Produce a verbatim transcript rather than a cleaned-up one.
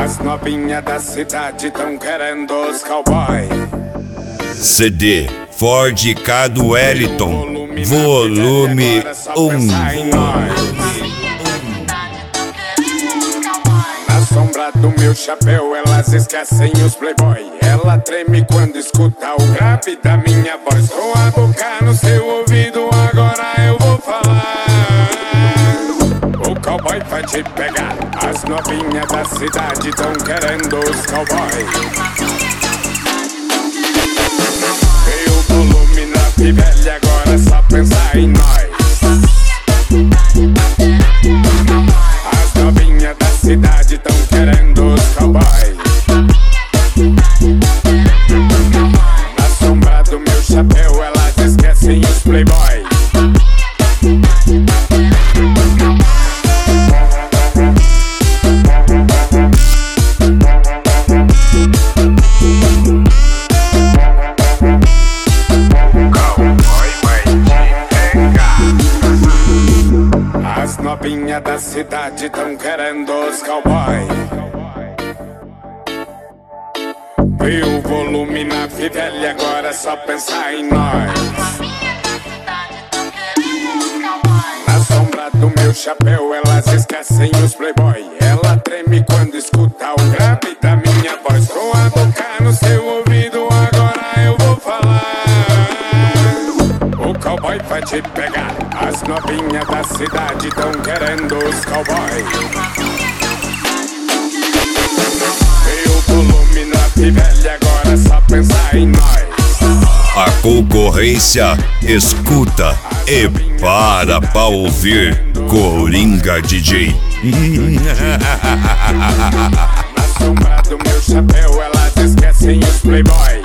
As novinhas da cidade tão querendo os cowboy. C D Ford Ka do Wellington, volume um. Na sombra do meu chapéu elas esquecem os playboy. Ela treme quando escuta o grave da minha voz. Com a boca no seu ouvido agora eu vou falar. O cowboy vai te pegar. As novinhas da cidade tão querendo os cowboy. Veio o volume na fivela, agora é só pensar em nós. As novinhas da cidade tão querendo os cowboy. Na sombra do meu chapéu elas esquecem os playboy. As novinhas da cidade tão querendo os cowboy. Viu o volume na fivela, agora é só pensar em nós. Na sombra do meu chapéu elas esquecem os playboy. Ela treme quando escuta o grave da minha voz. Com a boca no seu ouvido agora eu vou falar. O cowboy vai te pegar. As novinhas da cidade tão querendo os cowboy. Veio o volume na fivela, agora é só pensar em nós. A concorrência escuta e para pra ouvir Coringa D J. Na sombra do meu chapéu elas esquecem os playboy.